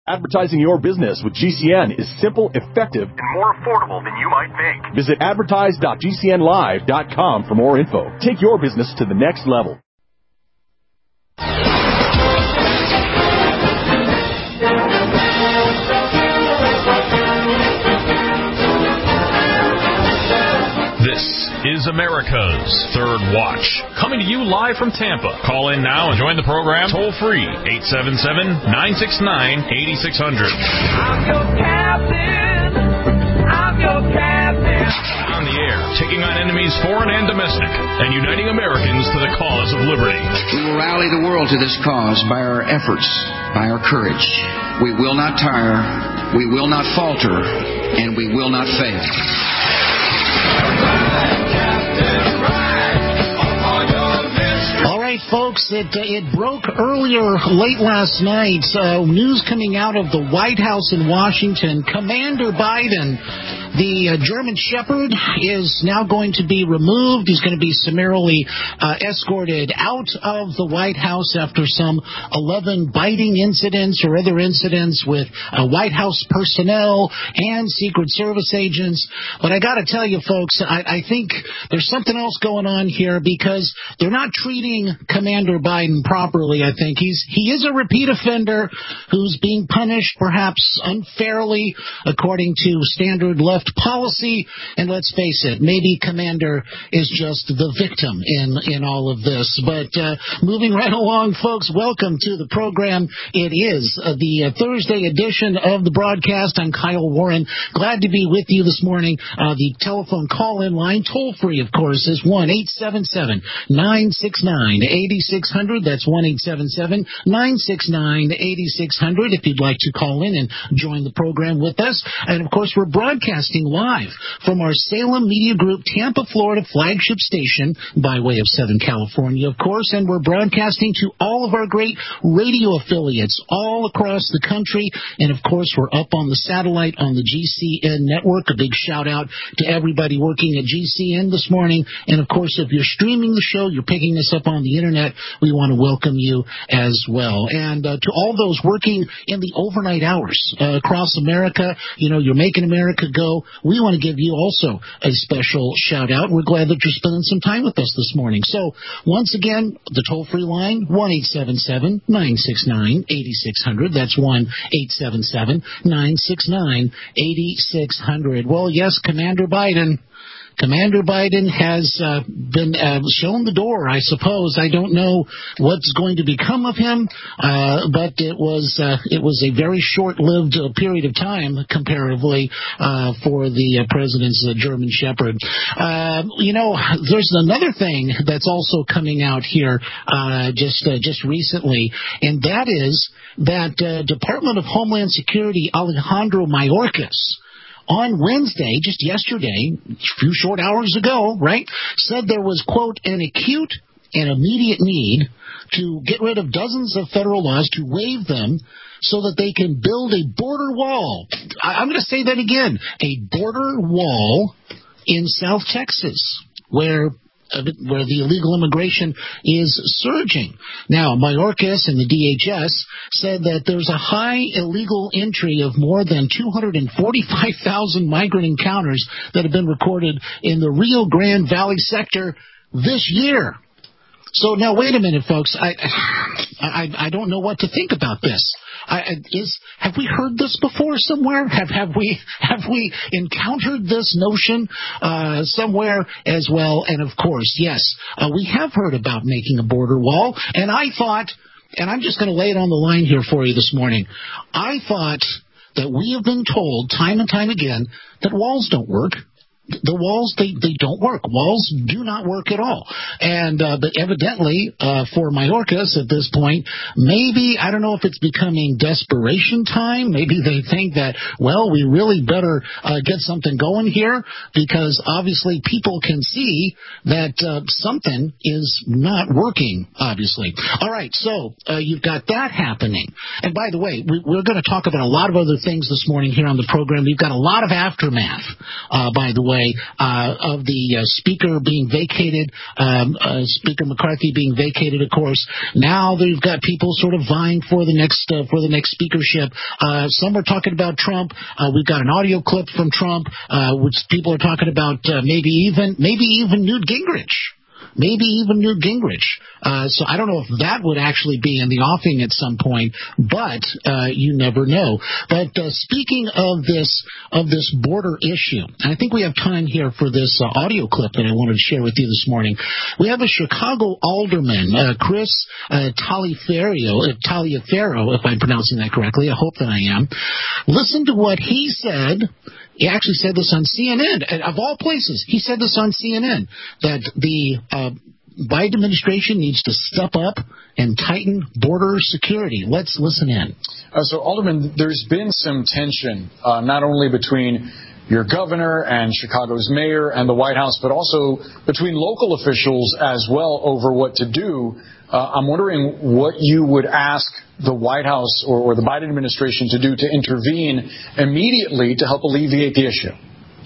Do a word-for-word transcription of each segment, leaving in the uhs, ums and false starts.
Advertising your business with G C N is simple, effective, and more affordable than you might think. Visit advertise dot g c n live dot com for more info. Take your business to the next level. This is America's Third Watch, coming to you live from Tampa. Call in now and join the program toll-free, eight seven seven, nine six nine, eight six zero zero. I'm your captain. I'm your captain. On the air, taking on enemies foreign and domestic, and uniting Americans to the cause of liberty. We will rally the world to this cause by our efforts, by our courage. We will not tire, we will not falter, and we will not fail. All right, folks, it, uh, it broke earlier late last night. Uh, news coming out of the White House in Washington. Commander Biden, the uh, German Shepherd, is now going to be removed. He's going to be summarily uh, escorted out of the White House after some eleven biting incidents or other incidents with uh, White House personnel and Secret Service agents. But I got to tell you, folks, I, I think there's something else going on here because they're not treating Commander Biden properly, I think. He's he is a repeat offender who's being punished perhaps unfairly according to standard left policy, and let's face it, maybe Commander is just the victim in, in all of this. But uh, moving right along, folks, welcome to the program. It is uh, the uh, Thursday edition of the broadcast. I'm Kyle Warren. Glad to be with you this morning. Uh, the telephone call-in line, toll-free, of course, is one eight seven seven, nine six nine, eight six zero zero. That's one eight seven seven, nine six nine, eight six zero zero if you'd like to call in and join the program with us. And, of course, we're broadcasting live from our Salem Media Group, Tampa, Florida flagship station by way of Southern California, of course, and we're broadcasting to all of our great radio affiliates all across the country. And, of course, we're up on the satellite on the G C N network. A big shout-out to everybody working at G C N this morning. And, of course, if you're streaming the show, you're picking us up on the Internet, we want to welcome you as well. And uh, to all those working in the overnight hours uh, across America, you know, you're making America go. We want to give you also a special shout-out. We're glad that you're spending some time with us this morning. So, once again, the toll-free line, one eight seven seven, nine six nine, eight six zero zero. That's one eight seven seven, nine six nine, eight six zero zero. Well, yes, Commander Biden... Commander Biden has uh, been uh, shown the door, I suppose. I don't know what's going to become of him, uh, but it was uh, it was a very short-lived uh, period of time, comparatively, uh, for the uh, president's uh, German Shepherd. Uh, you know, there's another thing that's also coming out here uh, just uh, just recently, and that is that uh, Department of Homeland Security Alejandro Mayorkas, on Wednesday, just yesterday, a few short hours ago, right, said there was, quote, an acute and immediate need to get rid of dozens of federal laws, to waive them so that they can build a border wall. I'm going to say that again, a border wall in South Texas, where where the illegal immigration is surging. Now, Mayorkas and the D H S said that there's a high illegal entry of more than two hundred forty-five thousand migrant encounters that have been recorded in the Rio Grande Valley sector this year. So now, wait a minute, folks. I I, I don't know what to think about this. I, is have we heard this before somewhere? Have have we have we encountered this notion uh, somewhere as well? And of course, yes, uh, we have heard about making a border wall. And I thought, and I'm just going to lay it on the line here for you this morning. I thought that we have been told time and time again that walls don't work. The walls, they, they don't work. Walls do not work at all. And uh, but evidently, uh, for Mayorkas at this point, maybe, I don't know if it's becoming desperation time. Maybe they think that, well, we really better uh, get something going here, because obviously people can see that uh, something is not working, obviously. All right, so uh, you've got that happening. And by the way, we, we're going to talk about a lot of other things this morning here on the program. We've got a lot of aftermath, uh, by the way. way, uh, of the uh, speaker being vacated, um, uh, Speaker McCarthy being vacated, of course. Now they've got people sort of vying for the next uh, for the next speakership. Uh, some are talking about Trump. Uh, we've got an audio clip from Trump, uh, which people are talking about uh, maybe even maybe even Newt Gingrich. Maybe even Newt Gingrich. Uh, so I don't know if that would actually be in the offing at some point, but uh, you never know. But uh, speaking of this of this border issue, and I think we have time here for this uh, audio clip that I wanted to share with you this morning. We have a Chicago alderman, uh, Chris uh, Taliaferro, uh, Taliaferro, if I'm pronouncing that correctly. I hope that I am. Listen to what he said. He actually said this on C N N, and of all places. He said this on C N N, that the uh, Biden administration needs to step up and tighten border security. Let's listen in. Uh, so, Alderman, there's been some tension, uh, not only between your governor and Chicago's mayor and the White House, but also between local officials as well over what to do. Uh, I'm wondering what you would ask the White House or, or the Biden administration to do to intervene immediately to help alleviate the issue.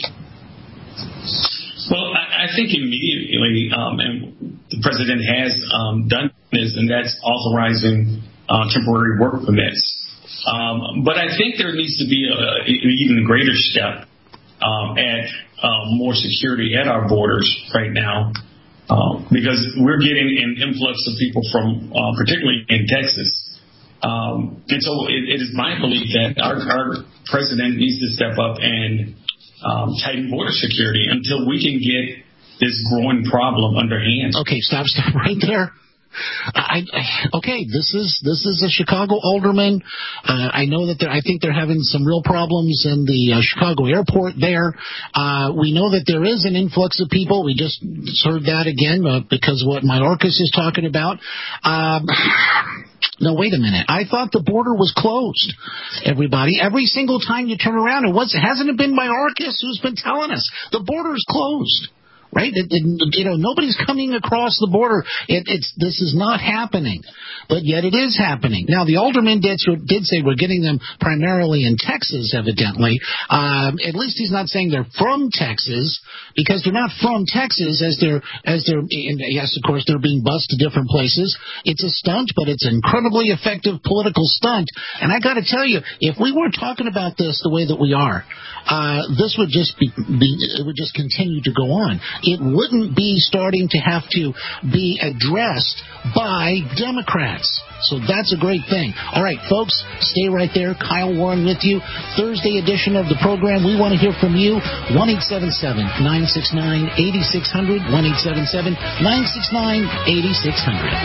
Well, I, I think immediately, um, and the president has um, done this, and that's authorizing uh, temporary work permits. Um, but I think there needs to be a, an even greater step um, at uh, more security at our borders right now. Um, because we're getting an influx of people from, uh, particularly in Texas. Um, and so it, it is my belief that our, our president needs to step up and um, tighten border security until we can get this growing problem under hand. Okay, stop, stop right there. I, I, okay, this is this is a Chicago alderman. Uh, I know that they're, I think they're having some real problems in the uh, Chicago airport there. Uh, we know that there is an influx of people. We just heard that again uh, because of what Mayorkas is talking about. Um, no, wait a minute. I thought the border was closed. Everybody, every single time you turn around, it was hasn't it been Mayorkas who's been telling us the border is closed? Right? It, it, you know, nobody's coming across the border. It, it's this is not happening, but yet it is happening. Now, the alderman did, did say we're getting them primarily in Texas, evidently. Um, at least he's not saying they're from Texas, because they're not from Texas as they're, as they're, and yes, of course, they're being bused to different places. It's a stunt, but it's an incredibly effective political stunt. And I got to tell you, if we weren't talking about this the way that we are, uh, this would just be, be, it would just continue to go on. It wouldn't be starting to have to be addressed by Democrats. So that's a great thing. All right, folks, stay right there. Kyle Warren with you. Thursday edition of the program. We want to hear from you. one eight seven seven, nine six nine, eight six zero zero. one eight seven seven, nine six nine, eight six zero zero.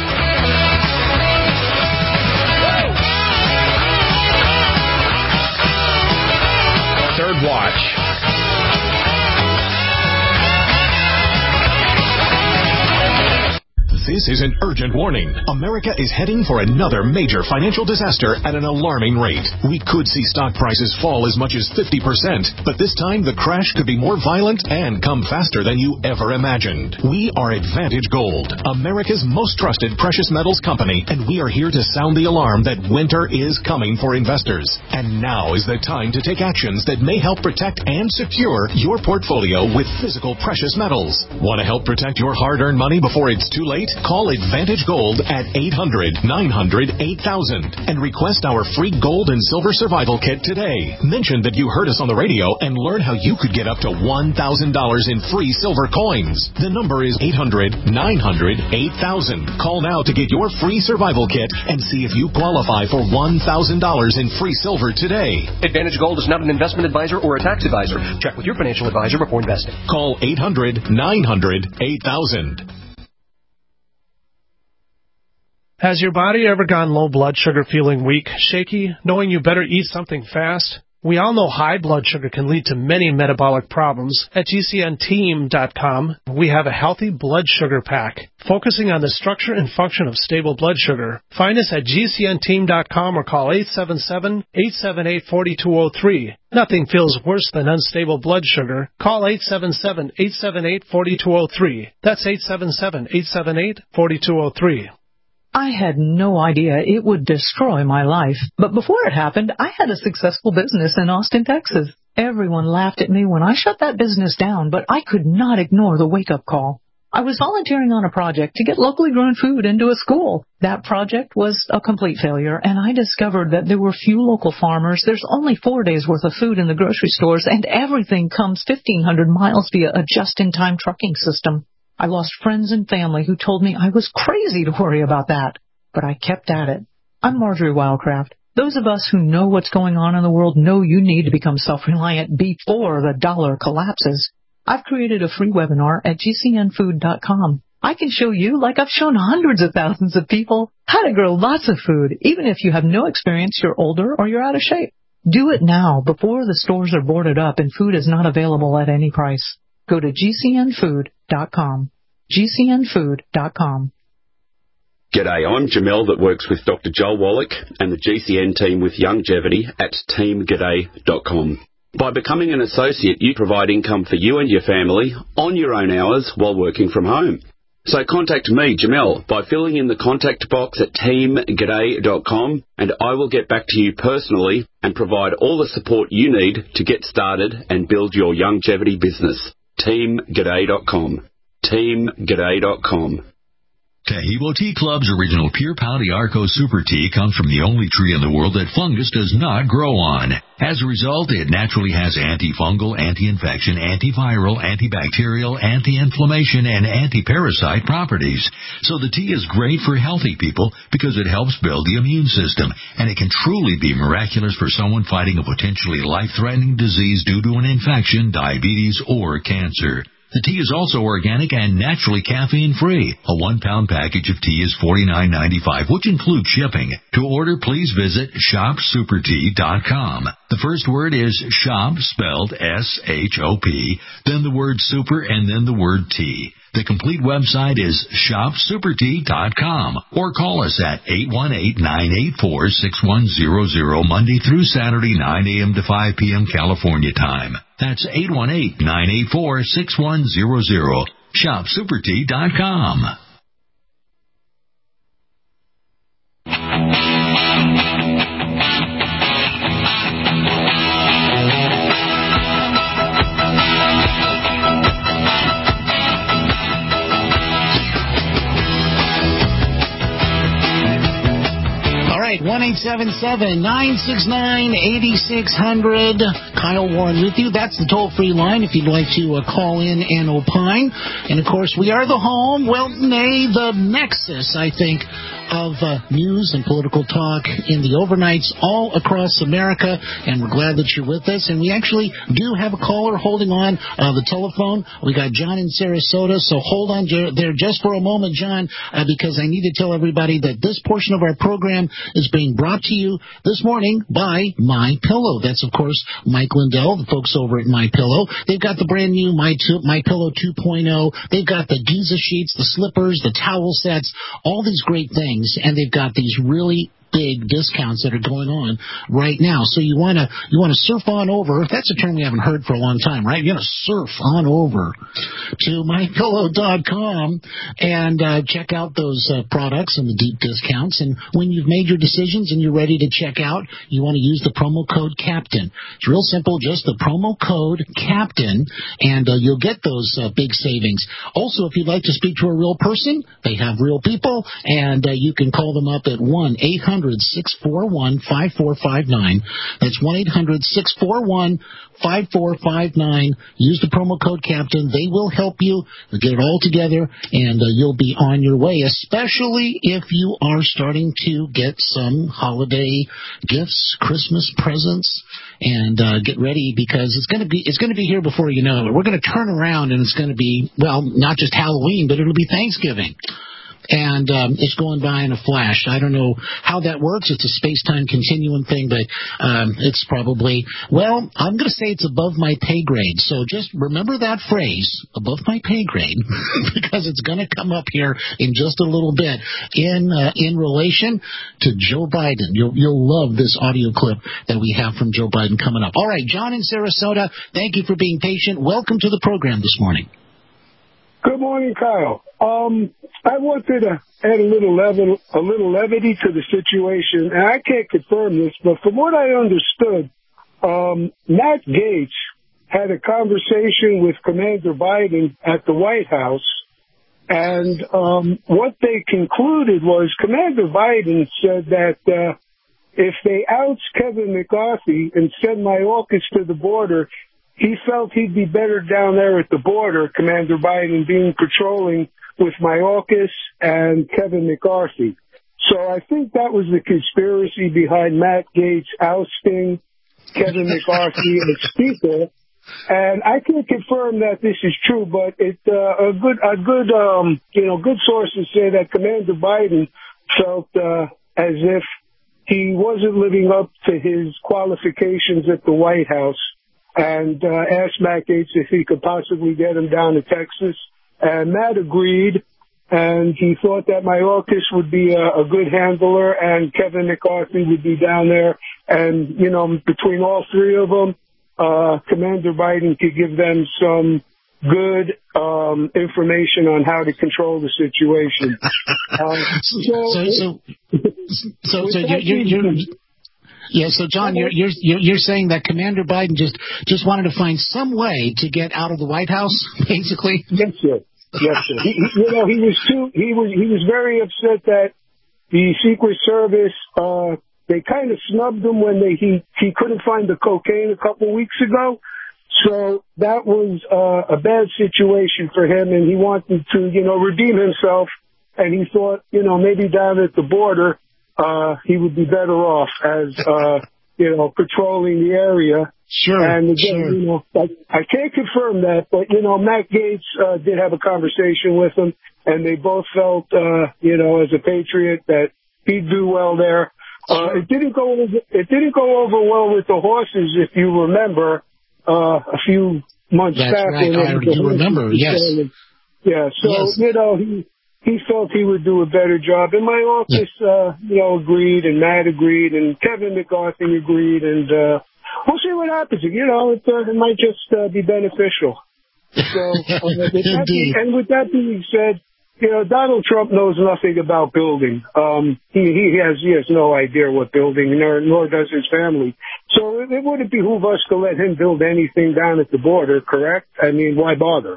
Third Watch. This is an urgent warning. America is heading for another major financial disaster at an alarming rate. We could see stock prices fall as much as fifty percent, but this time the crash could be more violent and come faster than you ever imagined. We are Advantage Gold, America's most trusted precious metals company, and we are here to sound the alarm that winter is coming for investors. And now is the time to take actions that may help protect and secure your portfolio with physical precious metals. Want to help protect your hard-earned money before it's too late? Call Advantage Gold at eight hundred, nine hundred, eight thousand and request our free gold and silver survival kit today. Mention that you heard us on the radio and learn how you could get up to one thousand dollars in free silver coins. The number is eight hundred, nine hundred, eight thousand. Call now to get your free survival kit and see if you qualify for one thousand dollars in free silver today. Advantage Gold is not an investment advisor or a tax advisor. Check with your financial advisor before investing. Call eight hundred, nine hundred, eight thousand. Has your body ever gone low blood sugar, feeling weak, shaky, knowing you better eat something fast? We all know high blood sugar can lead to many metabolic problems. At G C N team dot com, we have a healthy blood sugar pack, focusing on the structure and function of stable blood sugar. Find us at G C N team dot com or call eight seven seven, eight seven eight, four two zero three. Nothing feels worse than unstable blood sugar. Call eight seven seven, eight seven eight, four two zero three. That's eight seven seven, eight seven eight, four two zero three. I had no idea it would destroy my life. But before it happened, I had a successful business in Austin, Texas. Everyone laughed at me when I shut that business down, but I could not ignore the wake-up call. I was volunteering on a project to get locally grown food into a school. That project was a complete failure, and I discovered that there were few local farmers. There's only four days' worth of food in the grocery stores, and everything comes fifteen hundred miles via a just-in-time trucking system. I lost friends and family who told me I was crazy to worry about that, but I kept at it. I'm Marjorie Wildcraft. Those of us who know what's going on in the world know you need to become self-reliant before the dollar collapses. I've created a free webinar at G C N food dot com. I can show you, like I've shown hundreds of thousands of people, how to grow lots of food, even if you have no experience, you're older, or you're out of shape. Do it now, before the stores are boarded up and food is not available at any price. Go to G C N food dot com. G C N food dot com. G'day, I'm Jamel that works with Doctor Joel Wallach and the G C N team with Longevity at team g'day dot com. By becoming an associate, you provide income for you and your family on your own hours while working from home. So contact me, Jamel, by filling in the contact box at team g'day dot com, and I will get back to you personally and provide all the support you need to get started and build your longevity business. team g'day dot com. team g'day dot com. Tahibo Tea Club's original Pure Pau d'Arco Super Tea comes from the only tree in the world that fungus does not grow on. As a result, it naturally has antifungal, anti-infection, antiviral, antibacterial, anti-inflammation, and anti-parasite properties. So the tea is great for healthy people because it helps build the immune system, and it can truly be miraculous for someone fighting a potentially life-threatening disease due to an infection, diabetes, or cancer. The tea is also organic and naturally caffeine-free. A one-pound package of tea is forty-nine ninety-five, which includes shipping. To order, please visit shop super tea dot com. The first word is shop, spelled S H O P, then the word super, and then the word tea. The complete website is shop super tea dot com, or call us at eight one eight, nine eight four, six one zero zero, Monday through Saturday, nine a.m. to five p.m. California time. That's eight one eight, nine eight four, six one zero zero. shop super tea dot com. one eight seven seven, nine six nine, eight six zero zero. Kyle Warren with you. That's the toll-free line if you'd like to uh, call in and opine. And, of course, we are the home, well, nay, the nexus, I think, of uh, news and political talk in the overnights all across America. And we're glad that you're with us. And we actually do have a caller holding on uh, the telephone. We got John in Sarasota. So hold on there just for a moment, John, uh, because I need to tell everybody that this portion of our program is being brought to you this morning by MyPillow. That's, of course, Mike Lindell, the folks over at MyPillow. They've got the brand new My MyPillow two point oh. They've got the Giza sheets, the slippers, the towel sets, all these great things, and they've got these really big discounts that are going on right now. So you want to you want to surf on over. That's a term we haven't heard for a long time, right? You're going to surf on over to my pillow dot com and uh, check out those uh, products and the deep discounts. And when you've made your decisions and you're ready to check out, you want to use the promo code CAPTAIN. It's real simple, just the promo code CAPTAIN, and uh, you'll get those uh, big savings. Also, if you'd like to speak to a real person, they have real people, and uh, you can call them up at one eight hundred, six four one, five four five nine. That's one eight hundred, six four one, five four five nine. Use the promo code CAPTAIN. They will help you. They'll get it all together, and uh, you'll be on your way, especially if you are starting to get some holiday gifts, Christmas presents, and uh, get ready because it's going to be it's going to be here before you know it. We're going to turn around, and it's going to be, well, not just Halloween, but it'll be Thanksgiving. And um, it's going by in a flash. I don't know how that works. It's a space-time continuum thing, but um, it's probably, well, I'm going to say it's above my pay grade. So just remember that phrase, above my pay grade, because it's going to come up here in just a little bit in uh, in relation to Joe Biden. You'll, you'll love this audio clip that we have from Joe Biden coming up. All right, John in Sarasota, thank you for being patient. Welcome to the program this morning. Good morning, Kyle. Um, I wanted to add a little level, a little levity to the situation, and I can't confirm this, but from what I understood, um, Matt Gaetz had a conversation with Commander Biden at the White House, and um, what they concluded was Commander Biden said that uh, if they oust Kevin McCarthy and send Mayorkas to the border, he felt he'd be better down there at the border, Commander Biden being patrolling with Mayorkas and Kevin McCarthy. So I think that was the conspiracy behind Matt Gaetz ousting Kevin McCarthy as Speaker. And I can confirm that this is true, but it, uh, a good, a good, um, you know, good sources say that Commander Biden felt uh, as if he wasn't living up to his qualifications at the White House, and uh, asked Matt Gaetz if he could possibly get him down to Texas. And Matt agreed, and he thought that Mayorkas would be a, a good handler, and Kevin McCarthy would be down there. And, you know, between all three of them, uh, Commander Biden could give them some good um, information on how to control the situation. um, so, so, so, so, so you're, you're, you're, yeah. So, John, you're, you're you're saying that Commander Biden just just wanted to find some way to get out of the White House, basically. Yes, sir. Yes, sir. He, you know, he was too. He was he was very upset that the Secret Service uh, they kind of snubbed him when they he he couldn't find the cocaine a couple of weeks ago. So that was uh, a bad situation for him, and he wanted to, you know, redeem himself. And he thought, you know, maybe down at the border, uh, he would be better off as, uh, you know, patrolling the area. Sure. And again, sure. you know, I, I can't confirm that, but, you know, Matt Gaetz uh, did have a conversation with him, and they both felt, uh, you know, as a patriot that he'd do well there. Uh, it didn't go over, it didn't go over well with the horses, if you remember. Uh, a few months That's back. Right. I do remember, yes. Yeah, so, yes. you know, he, he felt he would do a better job. And my office, yeah. uh, you know, agreed, and Matt agreed, and Kevin McCarthy agreed, and, uh, we'll see what happens. You know, it, uh, it might just, uh, be beneficial. So, uh, with that being, and with that being said, you know, Donald Trump knows nothing about building. Um, he, he has, he has no idea what building, nor, nor does his family. So it, it wouldn't behoove us to let him build anything down at the border, correct? I mean, why bother?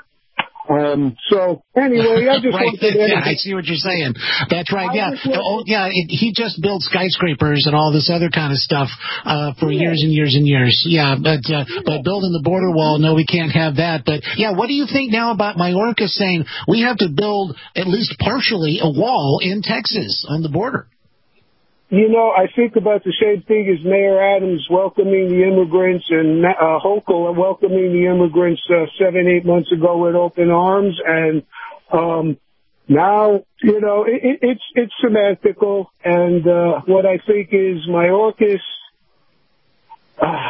Um, so anyway, I just right. wanted to... Yeah, I see what you're saying. That's right. I yeah. Oh, yeah. It, he just built skyscrapers and all this other kind of stuff, uh, for yeah. years and years and years. Yeah. But, uh, yeah. but building the border wall, no, we can't have that. But yeah, what do you think now about Mayorkas saying we have to build at least partially a wall in Texas on the border? You know, I think about the same thing as Mayor Adams welcoming the immigrants and uh, Hochul welcoming the immigrants uh, seven, eight months ago with open arms. And um, now, you know, it, it, it's it's semantical. And uh, what I think is Mayorkas, uh,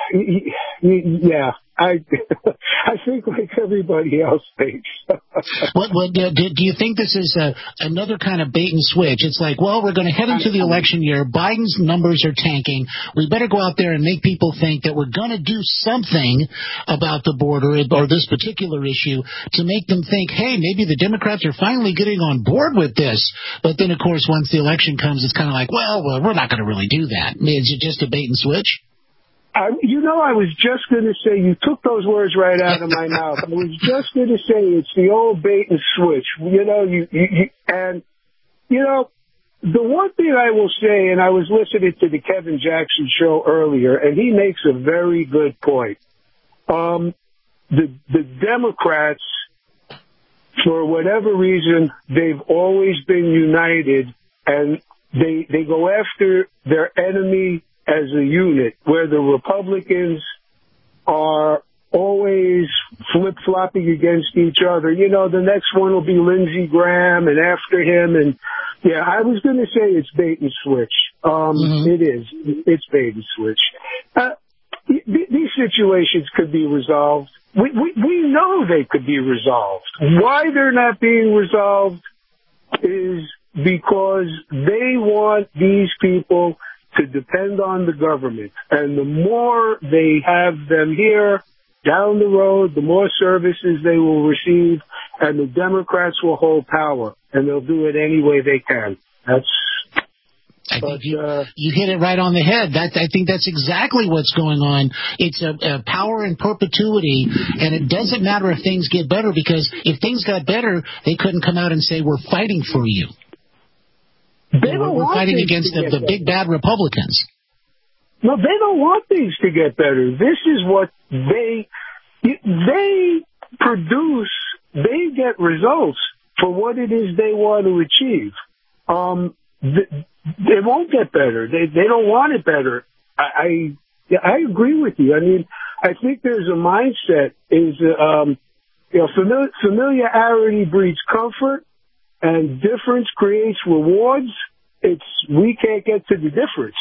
yeah, I I think like everybody else thinks. what, what, do, do you think this is a, another kind of bait and switch? It's like, well, we're going to head into the election year. Biden's numbers are tanking. We better go out there and make people think that we're going to do something about the border or this particular issue to make them think, hey, maybe the Democrats are finally getting on board with this. But then, of course, once the election comes, it's kind of like, well, well we're not going to really do that. I mean, is it just a bait and switch? I, you know, I was just going to say, you took those words right out of my mouth. I was just going to say it's the old bait and switch. You know, you, you, you and, you know, the one thing I will say, and I was listening to the Kevin Jackson show earlier, and he makes a very good point. Um, the, the Democrats, for whatever reason, they've always been united, and they, they go after their enemy as a unit, where the Republicans are always flip-flopping against each other. You know, the next one will be Lindsey Graham and after him. And, yeah, I was going to say it's bait and switch. Um, mm-hmm. It is. It's bait and switch. Uh, th- these situations could be resolved. We, we, we know they could be resolved. Why they're not being resolved is because they want these people to depend on the government. And the more they have them here down the road, the more services they will receive, and the Democrats will hold power, and they'll do it any way they can. That's I but, think you, uh, you hit it right on the head. That I think that's exactly what's going on. It's a, a power in perpetuity, and it doesn't matter if things get better, because if things got better, they couldn't come out and say, we're fighting for you. They you know, don't we're want fighting things against to the, get the big bad Republicans. No, they don't want things to get better. This is what they they produce. They get results for what it is they want to achieve. Um, th- they won't get better. They they don't want it better. I I, I agree with you. I mean, I think there's a mindset is um, you know famili- familiarity breeds comfort, and difference creates rewards. It's we can't get to the difference.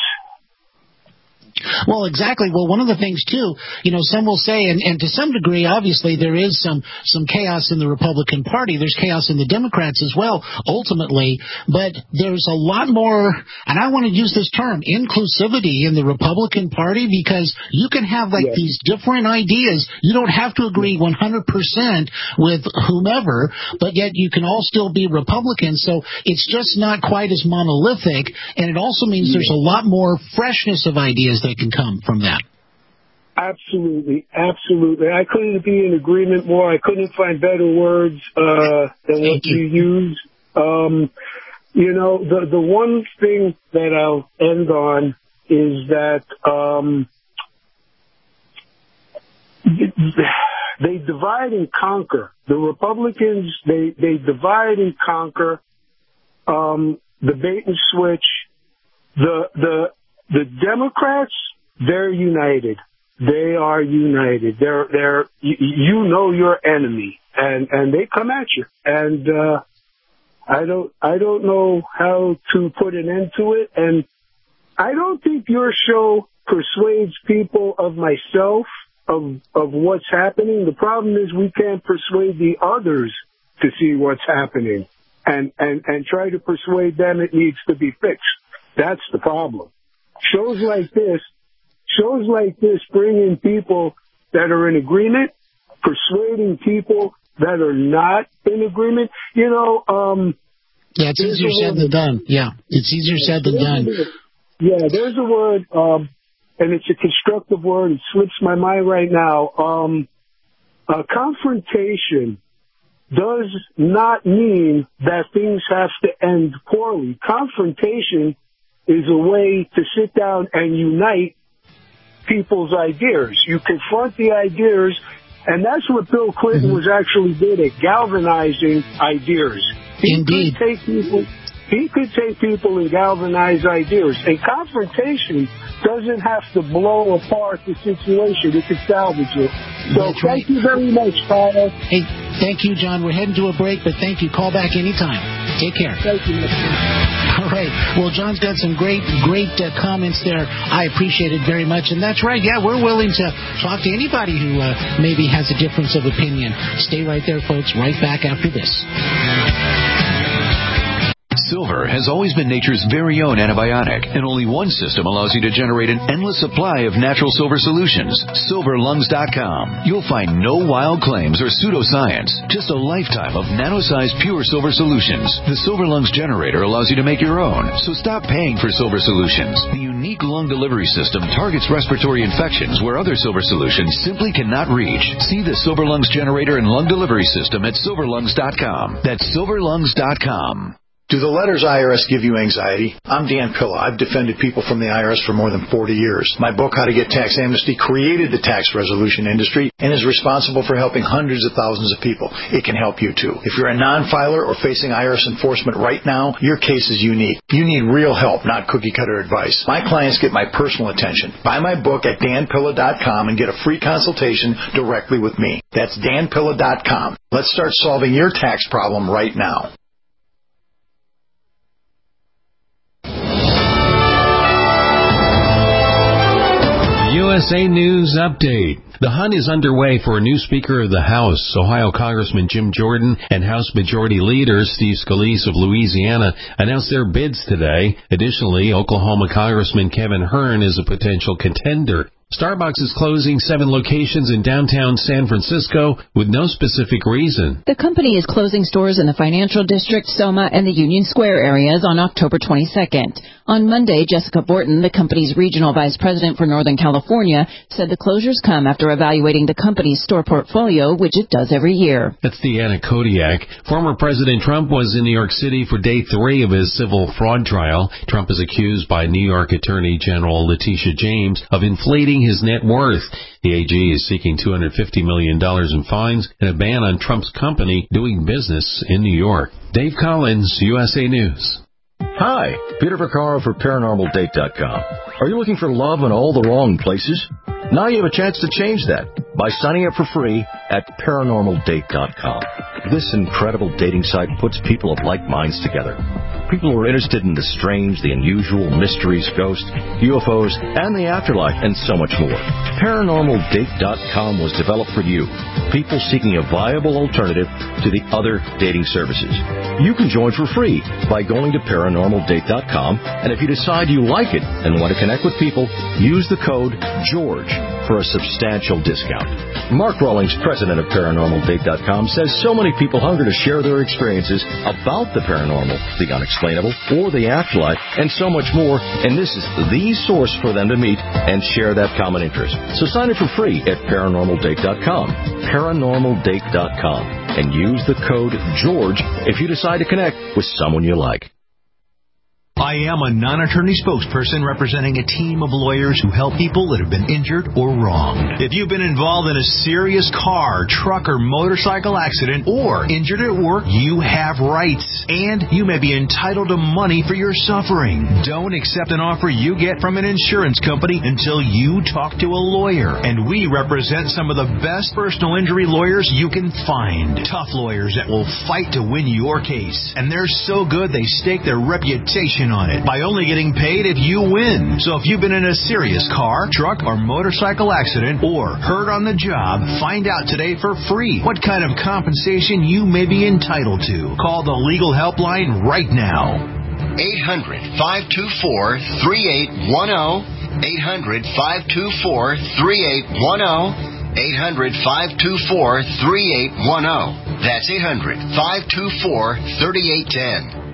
Well, exactly. Well, one of the things, too, you know, some will say, and, and to some degree, obviously, there is some, some chaos in the Republican Party. There's chaos in the Democrats as well, ultimately. But there's a lot more, and I want to use this term, inclusivity in the Republican Party, because you can have, like, yes. these different ideas. You don't have to agree one hundred percent with whomever, but yet you can all still be Republicans. So it's just not quite as monolithic, and it also means yes. there's a lot more freshness of ideas that can come from that. Absolutely, absolutely. I couldn't be in agreement more. I couldn't find better words uh, than Thank what you, you used. Um, you know, the the one thing that I'll end on is that um, they divide and conquer. The Republicans, they, they divide and conquer. Um, the bait and switch. The the The Democrats, they're united. They are united. They're, they're, you, you know your enemy, and, and they come at you. And, uh, I don't, I don't know how to put an end to it. And I don't think your show persuades people of myself, of, of what's happening. The problem is we can't persuade the others to see what's happening and, and, and try to persuade them it needs to be fixed. That's the problem. Shows like this, shows like this bring in people that are in agreement, persuading people that are not in agreement. You know, um... Yeah, it's easier said than done. Yeah, it's easier said than done. Yeah, there's a word, um, and it's a constructive word. It slips my mind right now. Um, uh, confrontation does not mean that things have to end poorly. Confrontation is a way to sit down and unite people's ideas. You confront the ideas, and that's what Bill Clinton mm-hmm. was actually good at, galvanizing ideas. He Indeed. Could take people, he could take people and galvanize ideas. And confrontation doesn't have to blow apart the situation. It can salvage it. So that's thank right. you very much, Kyle. Hey, thank you, John. We're heading to a break, but thank you. Call back anytime. Take care. Thank you, Mister All right. Well, John's got some great, great uh, comments there. I appreciate it very much. And that's right. Yeah, we're willing to talk to anybody who uh, maybe has a difference of opinion. Stay right there, folks. Right back after this. Silver has always been nature's very own antibiotic, and only one system allows you to generate an endless supply of natural silver solutions. silver lungs dot com. You'll find no wild claims or pseudoscience, just a lifetime of nano-sized pure silver solutions. The Silver Lungs generator allows you to make your own, so stop paying for silver solutions. The unique lung delivery system targets respiratory infections where other silver solutions simply cannot reach. See the Silver Lungs generator and lung delivery system at silver lungs dot com. That's silver lungs dot com. Do the letters I R S give you anxiety? I'm Dan Pilla. I've defended people from the I R S for more than forty years. My book, How to Get Tax Amnesty, created the tax resolution industry and is responsible for helping hundreds of thousands of people. It can help you, too. If you're a non-filer or facing I R S enforcement right now, your case is unique. You need real help, not cookie-cutter advice. My clients get my personal attention. Buy my book at dan pilla dot com and get a free consultation directly with me. That's dan pilla dot com. Let's start solving your tax problem right now. U S A News Update. The hunt is underway for a new Speaker of the House. Ohio Congressman Jim Jordan and House Majority Leader Steve Scalise of Louisiana announced their bids today. Additionally, Oklahoma Congressman Kevin Hern is a potential contender. Starbucks is closing seven locations in downtown San Francisco with no specific reason. The company is closing stores in the Financial District, Soma, and the Union Square areas on October twenty-second. On Monday, Jessica Borton, the company's regional vice president for Northern California, said the closures come after evaluating the company's store portfolio, which it does every year. That's Deanna Kodiak. Former President Trump was in New York City for day three of his civil fraud trial. Trump is accused by New York Attorney General Letitia James of inflating his net worth. The A G is seeking two hundred fifty million dollars in fines and a ban on Trump's company doing business in New York. Dave Collins, U S A News. Hi, Peter Vaccaro for Paranormal Date dot com. Are you looking for love in all the wrong places? Now you have a chance to change that by signing up for free at Paranormal Date dot com. This incredible dating site puts people of like minds together. People who are interested in the strange, the unusual, mysteries, ghosts, U F Os, and the afterlife, and so much more. Paranormal Date dot com was developed for you, people seeking a viable alternative to the other dating services. You can join for free by going to Paranormal Date dot com, and if you decide you like it and want to connect with people, use the code GEORGE for a substantial discount. Mark Rawlings, president of Paranormal Date dot com, says so many people hunger to share their experiences about the paranormal, the unexplainable, or the afterlife, and so much more, and this is the source for them to meet and share that common interest. So sign up for free at Paranormal Date dot com, Paranormal Date dot com, and use the code GEORGE if you decide to connect with someone you like. I am a non-attorney spokesperson representing a team of lawyers who help people that have been injured or wronged. If you've been involved in a serious car, truck, or motorcycle accident, or injured at work, you have rights, and you may be entitled to money for your suffering. Don't accept an offer you get from an insurance company until you talk to a lawyer, and we represent some of the best personal injury lawyers you can find. Tough lawyers that will fight to win your case, and they're so good they stake their reputation on it by only getting paid if you win. So if you've been in a serious car, truck, or motorcycle accident or hurt on the job, find out today for free what kind of compensation you may be entitled to. Call the legal helpline right now. eight hundred, five two four, three eight one zero. eight hundred, five two four, three eight one zero. eight hundred, five two four, three eight one zero. That's eight hundred, five two four, three eight one zero.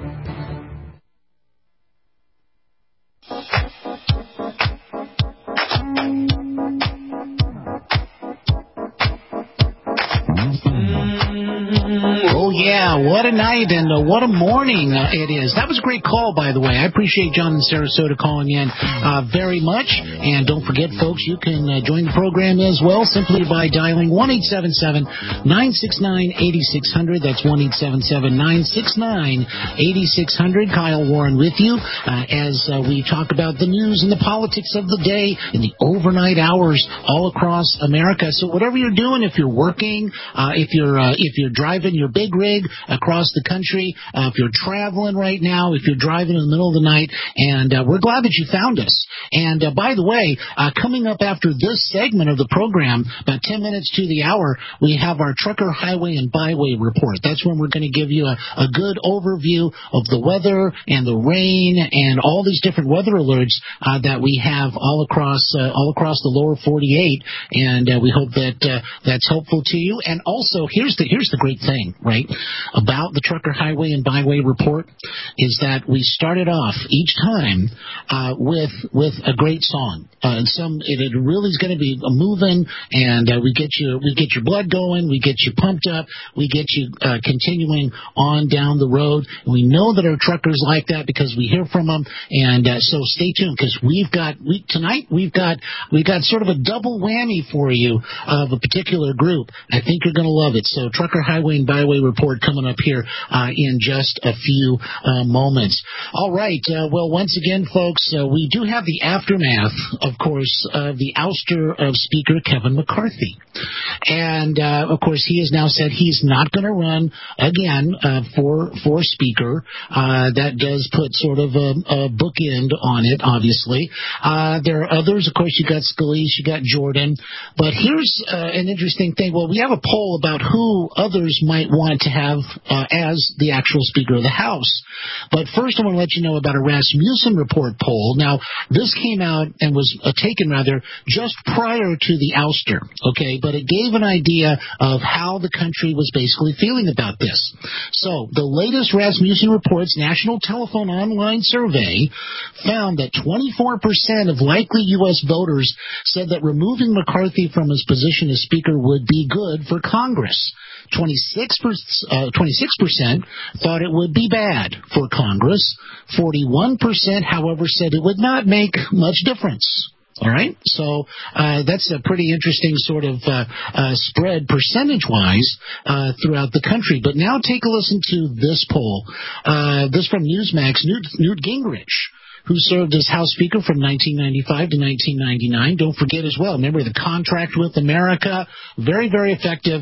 Oh, yeah, what a night and uh, what a morning uh, it is. That was a great call, by the way. I appreciate John in Sarasota calling in uh, very much. And don't forget, folks, you can uh, join the program as well simply by dialing one eight seven seven, nine six nine, eight six zero zero. That's one eight seven seven, nine six nine, eight six zero zero. Kyle Warren with you uh, as uh, we talk about the news and the politics of the day in the overnight hours all across America. So whatever you're doing, if you're working, uh, if you're uh, if you're driving your big rig across the country, uh, if you're traveling right now, if you're driving in the middle of the night, and uh, we're glad that you found us. And uh, by the way, uh, coming up after this segment of the program, about ten minutes to the hour, we have our Trucker Highway and Byway report. That's when we're going to give you a, a good overview of the weather and the rain and all these different weather alerts uh, that we have all across uh, all across the lower forty-eight, and uh, we hope that uh, that's helpful to you. And also, here's the here's the great thing, right, about the Trucker Highway and Byway report is that we started off each time uh, with with a great song. Uh, and some it, it really is going to be moving, and uh, we get you we get your blood going, we get you pumped up, we get you uh, continuing on down the road. And we know that our truckers like that because we hear from them, and uh, so stay tuned because we've got we tonight we've got we've got sort of a double whammy for you of a particular group. I think you're going to love it. So Trucker Highway and Byway report coming up here uh, in just a few uh, moments. All right. Uh, well, once again, folks, uh, we do have the aftermath, of course, of the ouster of Speaker Kevin McCarthy. And, uh, of course, he has now said he's not going to run again uh, for for Speaker. Uh, that does put sort of a, a bookend on it, obviously. Uh, there are others. Of course, you got Scalise, you got Jordan. But here's uh, an interesting thing. Well, we have a poll about who others might want to have uh, as the actual Speaker of the House. But first I want to let you know about a Rasmussen Report poll. Now, this came out and was uh, taken, rather, just prior to the ouster, okay? But it gave an idea of how the country was basically feeling about this. So, the latest Rasmussen Report's National Telephone Online Survey found that twenty-four percent of likely U S voters said that removing McCarthy from his position as Speaker would be good for Congress. twenty-six percent thought it would be bad for Congress. forty-one percent, however, said it would not make much difference. All right? So uh, that's a pretty interesting sort of uh, uh, spread percentage-wise uh, throughout the country. But now take a listen to this poll. Uh, this from Newsmax. Newt, Newt Gingrich, who served as House Speaker from nineteen ninety-five to nineteen ninety-nine. Don't forget as well, remember the contract with America, very, very effective,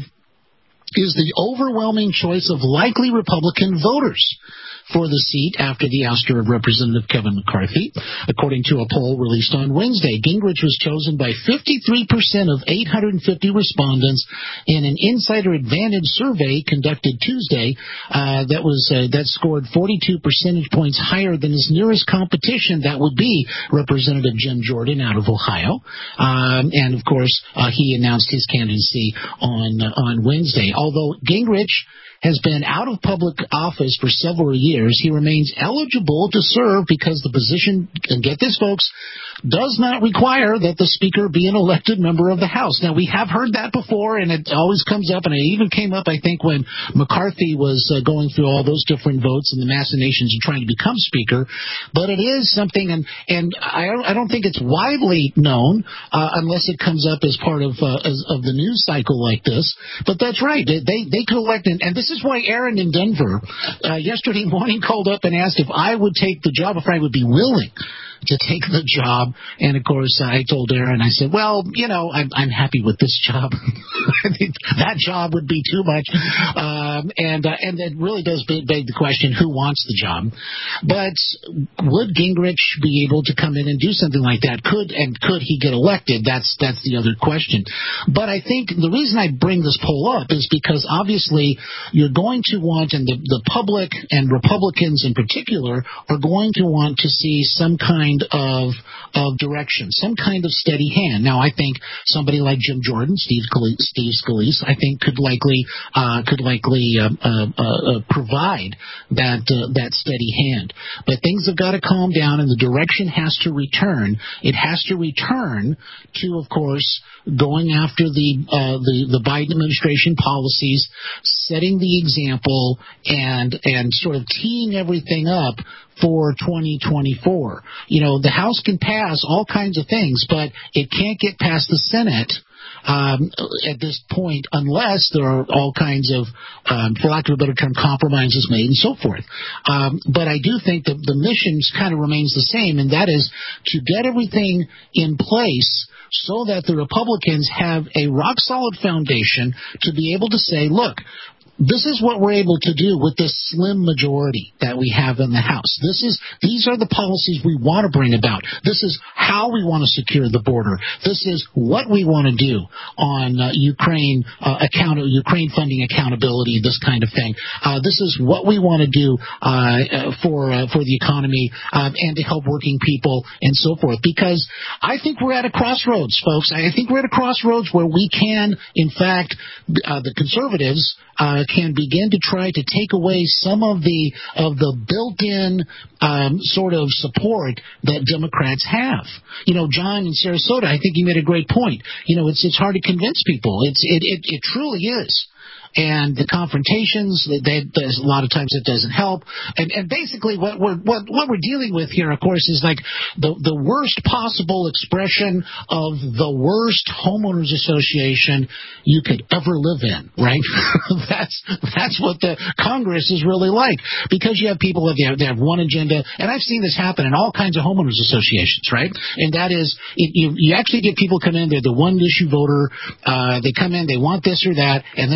is the overwhelming choice of likely Republican voters for the seat after the ouster of Representative Kevin McCarthy. According to a poll released on Wednesday, Gingrich was chosen by fifty-three percent of eight hundred fifty respondents in an Insider Advantage survey conducted Tuesday uh, that was uh, that scored forty-two percentage points higher than his nearest competition. That would be Representative Jim Jordan out of Ohio. Um, and, of course, uh, he announced his candidacy on, uh, on Wednesday. Although Gingrich has been out of public office for several years, he remains eligible to serve because the position, and get this, folks, does not require that the Speaker be an elected member of the House. Now, we have heard that before, and it always comes up, and it even came up, I think, when McCarthy was uh, going through all those different votes and the machinations of trying to become Speaker. But it is something, and, and I, I don't think it's widely known uh, unless it comes up as part of uh, as, of the news cycle like this. But that's right. They, they could elect, and, and this is why Aaron in Denver uh, yesterday morning called up and asked if I would take the job, if I would be willing to take the job. And, of course, I told Aaron, I said, well, you know, I'm, I'm happy with this job. I think that job would be too much. Um, and uh, and it really does beg, beg the question, who wants the job? But would Gingrich be able to come in and do something like that? Could and could he get elected? That's that's the other question. But I think the reason I bring this poll up is because, obviously, you're going to want, and the, the public and Republicans in particular are going to want to see some kind of of direction, some kind of steady hand. Now, I think somebody like Jim Jordan, Steve Scalise, Steve Scalise I think could likely uh, could likely uh, uh, uh, provide that uh, that steady hand. But things have got to calm down, and the direction has to return. It has to return to, of course, going after the uh, the the Biden administration policies, setting the example, and and sort of teeing everything up for twenty twenty-four. You know, the House can pass all kinds of things, but it can't get past the Senate um, at this point unless there are all kinds of, um, for lack of a better term, compromises made and so forth. Um, but I do think that the mission kind of remains the same, and that is to get everything in place so that the Republicans have a rock-solid foundation to be able to say, look, this is what we're able to do with this slim majority that we have in the House. This is, these are the policies we want to bring about. This is how we want to secure the border. This is what we want to do on uh, Ukraine uh, account, Ukraine funding accountability, this kind of thing. Uh, this is what we want to do uh, for uh, for the economy um, and to help working people and so forth. Because I think we're at a crossroads, folks. I think we're at a crossroads where we can, in fact, uh, the conservatives Uh, can begin to try to take away some of the of the built-in um, sort of support that Democrats have. You know, John in Sarasota, I think he made a great point. You know, it's it's hard to convince people. It's it it, it truly is. And the confrontations, they, they, there's a lot of times it doesn't help. And, and basically what we're what, what we're dealing with here, of course, is like the, the worst possible expression of the worst homeowners association you could ever live in, right? that's that's what the Congress is really like. Because you have people that they have, they have one agenda, and I've seen this happen in all kinds of homeowners associations, right? And that is, it, you, you actually get people come in, they're the one issue voter, uh, they come in, they want this or that, and then they when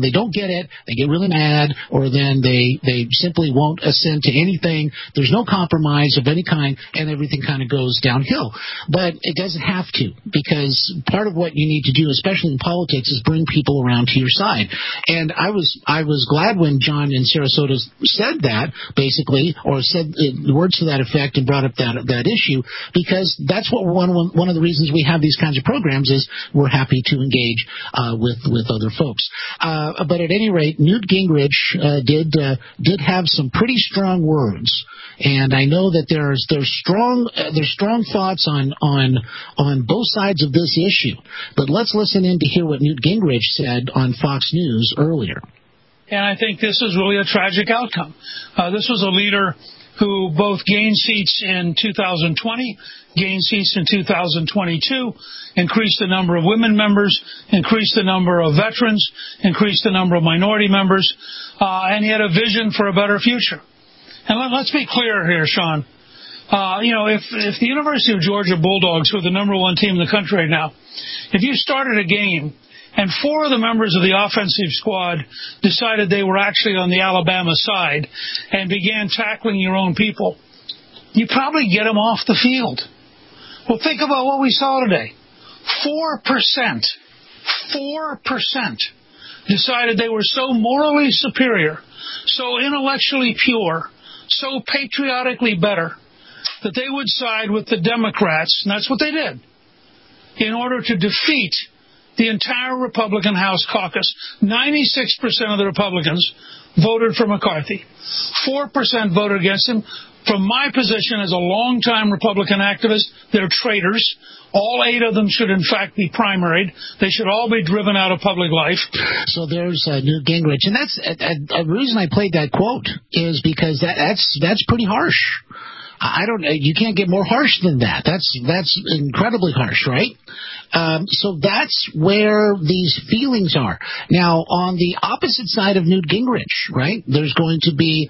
they don't get it, they get really mad, or then they they simply won't assent to anything. There's no compromise of any kind, and everything kind of goes downhill. But it doesn't have to, because part of what you need to do, especially in politics, is bring people around to your side. And I was I was glad when John in Sarasota said that, basically, or said uh, words to that effect and brought up that that issue, because that's what one one of the reasons we have these kinds of programs is we're happy to engage uh, with with other folks. Uh, but at any rate, Newt Gingrich uh, did uh, did have some pretty strong words. And I know that there's there's strong uh, there's strong thoughts on on on both sides of this issue. But let's listen in to hear what Newt Gingrich said on Fox News earlier. And I think this is really a tragic outcome. Uh, this was a leader who both gained seats in two thousand twenty, gained seats in two thousand twenty-two, increased the number of women members, increased the number of veterans, increased the number of minority members, uh, and he had a vision for a better future. And let, let's be clear here, Sean. Uh, you know, if, if the University of Georgia Bulldogs, who are the number one team in the country right now, if you started a game and four of the members of the offensive squad decided they were actually on the Alabama side and began tackling your own people, you probably get them off the field. Well, think about what we saw today. Four percent, four percent decided they were so morally superior, so intellectually pure, so patriotically better, that they would side with the Democrats, and that's what they did, in order to defeat the entire Republican House caucus. ninety-six percent of the Republicans voted for McCarthy. four percent voted against him. From my position as a longtime Republican activist, they're traitors. All eight of them should, in fact, be primaried. They should all be driven out of public life. So there's uh, Newt Gingrich. And that's a, a, a reason I played that quote is because that, that's that's pretty harsh. I don't. You can't get more harsh than that. That's that's incredibly harsh, right? Um, so that's where these feelings are. Now, on the opposite side of Newt Gingrich, right, there's going to be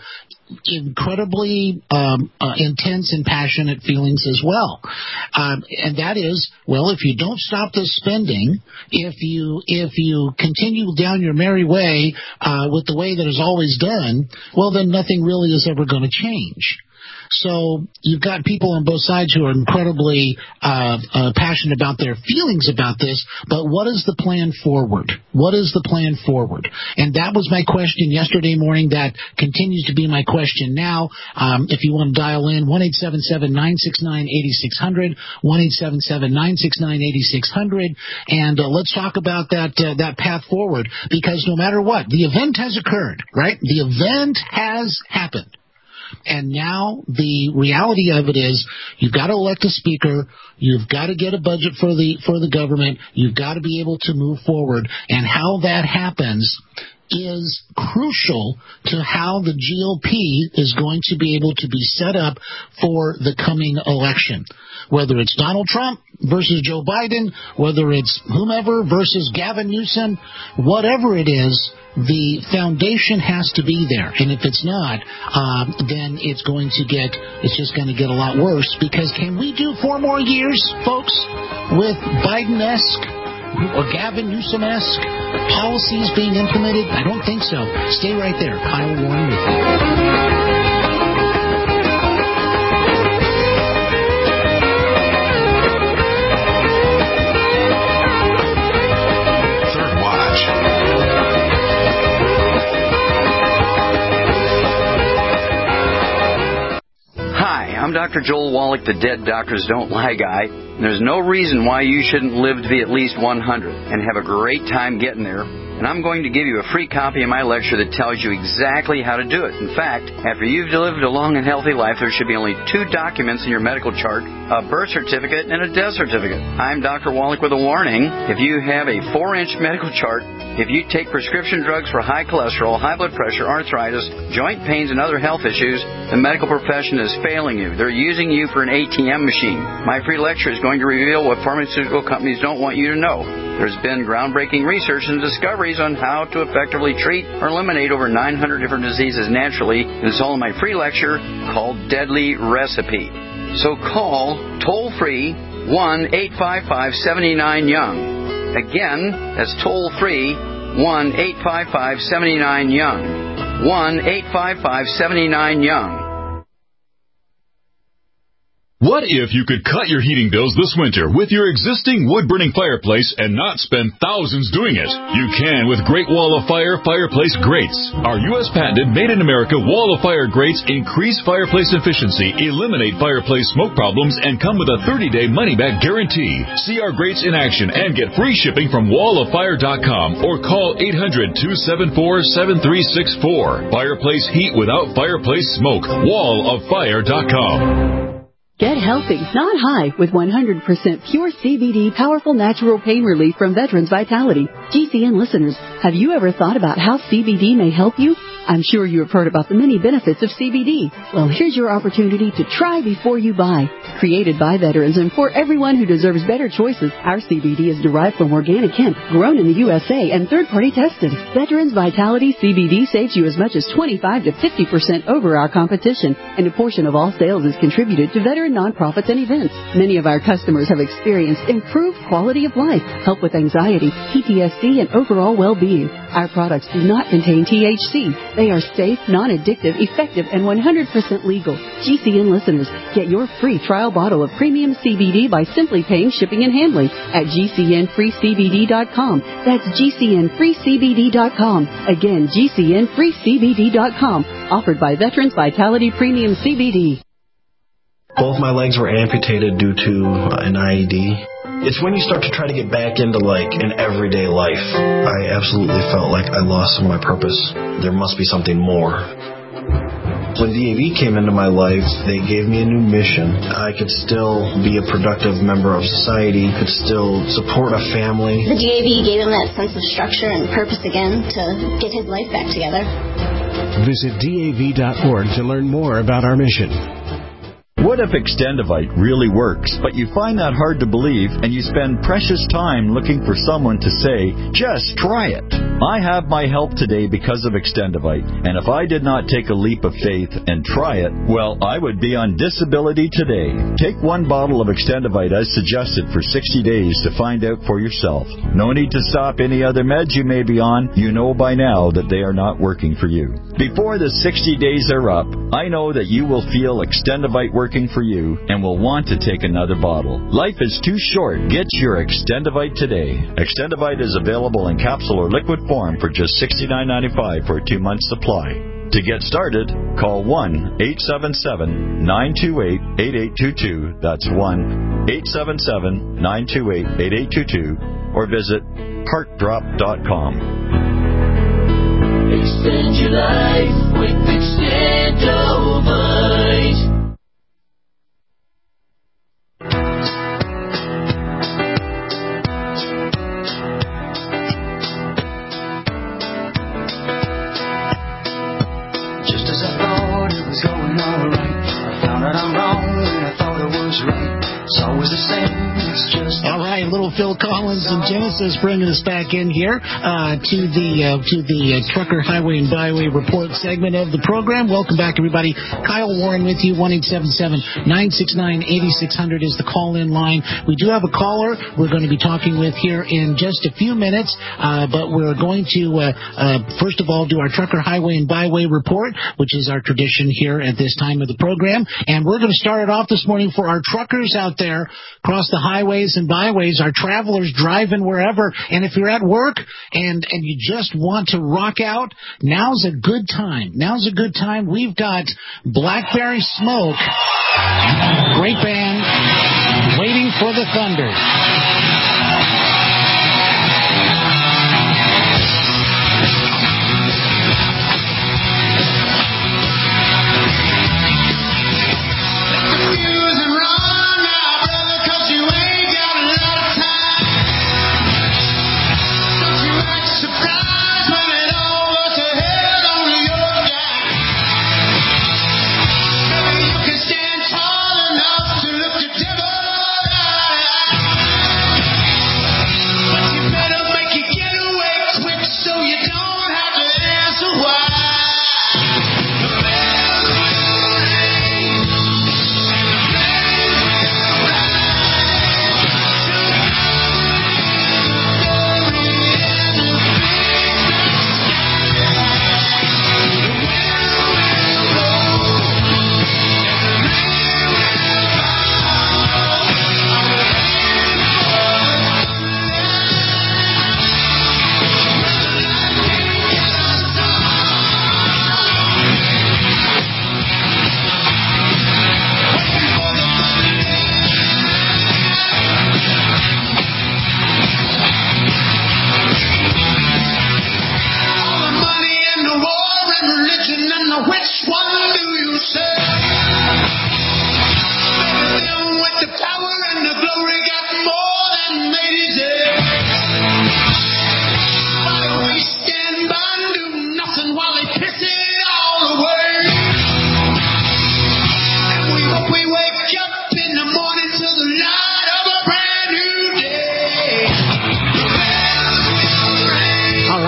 incredibly um, uh, intense and passionate feelings as well. Um, and that is, well, if you don't stop the spending, if you if you continue down your merry way uh, with the way that is always done, well, then nothing really is ever going to change. So you've got people on both sides who are incredibly uh, uh, passionate about their feelings about this, but what is the plan forward? What is the plan forward? And that was my question yesterday morning. That continues to be my question now. Um, if you want to dial in, one eight seven seven, nine six nine, eight six zero zero, one eight seven seven, nine six nine, eight six zero zero, and uh, let's talk about that uh, that path forward, because no matter what, the event has occurred, right? The event has happened. And now the reality of it is you've got to elect a speaker, you've got to get a budget for the for the government, you've got to be able to move forward. And how that happens is crucial to how the G O P is going to be able to be set up for the coming election. Whether it's Donald Trump versus Joe Biden, whether it's whomever versus Gavin Newsom, whatever it is, the foundation has to be there. And if it's not, um, then it's going to get, it's just going to get a lot worse. Because can we do four more years, folks, with Biden-esque or Gavin Newsom-esque policies being implemented? I don't think so. Stay right there. Kyle Warren with you. I'm Doctor Joel Wallach, the Dead Doctors Don't Lie guy. There's no reason why you shouldn't live to be at least one hundred and have a great time getting there. And I'm going to give you a free copy of my lecture that tells you exactly how to do it. In fact, after you've lived a long and healthy life, there should be only two documents in your medical chart, a birth certificate and a death certificate. I'm Doctor Wallach with a warning. If you have a four-inch medical chart, if you take prescription drugs for high cholesterol, high blood pressure, arthritis, joint pains, and other health issues, the medical profession is failing you. They're using you for an A T M machine. My free lecture is going to reveal what pharmaceutical companies don't want you to know. There's been groundbreaking research and discoveries on how to effectively treat or eliminate over nine hundred different diseases naturally. And it's all in my free lecture called Deadly Recipe. So call toll-free one eight five five, seven nine, young. Again, that's toll-free one eight five five, seven nine, YOUNG. one eight five five, seven nine, YOUNG. What if you could cut your heating bills this winter with your existing wood-burning fireplace and not spend thousands doing it? You can with Great Wall of Fire fireplace grates. Our U S patented made-in-America Wall of Fire grates increase fireplace efficiency, eliminate fireplace smoke problems, and come with a thirty-day money-back guarantee. See our grates in action and get free shipping from wall of fire dot com or call eight hundred, two seven four, seven three six four. Fireplace heat without fireplace smoke. wall of fire dot com. Get healthy, not high, with one hundred percent pure C B D powerful natural pain relief from Veterans Vitality. G C N listeners, have you ever thought about how C B D may help you? I'm sure you have heard about the many benefits of C B D. Well, here's your opportunity to try before you buy. Created by veterans and for everyone who deserves better choices, our C B D is derived from organic hemp, grown in the U S A, and third-party tested. Veterans Vitality C B D saves you as much as twenty-five to fifty percent over our competition, and a portion of all sales is contributed to veteran nonprofits and events. Many of our customers have experienced improved quality of life, help with anxiety, P T S D, and overall well-being. Our products do not contain T H C. They are safe, non-addictive, effective, and one hundred percent legal. G C N listeners, get your free trial bottle of premium C B D by simply paying shipping and handling at G C N free C B D dot com. That's G C N free C B D dot com. Again, G C N free C B D dot com. Offered by Veterans Vitality Premium C B D. Both my legs were amputated due to an I E D. It's when you start to try to get back into, like, an everyday life. I absolutely felt like I lost some of my purpose. There must be something more. When D A V came into my life, they gave me a new mission. I could still be a productive member of society, could still support a family. The D A V gave him that sense of structure and purpose again to get his life back together. Visit D A V dot org to learn more about our mission. What if Extendivite really works, but you find that hard to believe and you spend precious time looking for someone to say, just try it? I have my help today because of Extendivite, and if I did not take a leap of faith and try it, well, I would be on disability today. Take one bottle of Extendivite as suggested for sixty days to find out for yourself. No need to stop any other meds you may be on. You know by now that they are not working for you. Before the sixty days are up, I know that you will feel Extendivite working for you and will want to take another bottle. Life is too short. Get your Extendivite today. Extendivite is available in capsule or liquid form for just sixty-nine ninety-five for a two-month supply. To get started, call one eight seven seven, nine two eight, eight eight two two. That's one eight seven seven, nine two eight, eight eight two two or visit heart drop dot com. Extend your life with Extendivite. All right, little Phil Collins and Genesis bringing us back in here uh, to the uh, to the uh, Trucker Highway and Byway Report segment of the program. Welcome back, everybody. Kyle Warren with you. one eight seven seven, nine six nine, eight six zero zero is the call-in line. We do have a caller we're going to be talking with here in just a few minutes, uh, but we're going to uh, uh, first of all do our Trucker Highway and Byway Report, which is our tradition here at this time of the program. And we're going to start it off this morning for our truckers out there across the highways and byways, our travelers driving wherever. And if you're at work and, and you just want to rock out, now's a good time. Now's a good time. We've got Blackberry Smoke, great band, Waiting for the Thunder. Stand tall enough to look the devil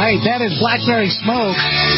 right, that is Blackberry Smoke.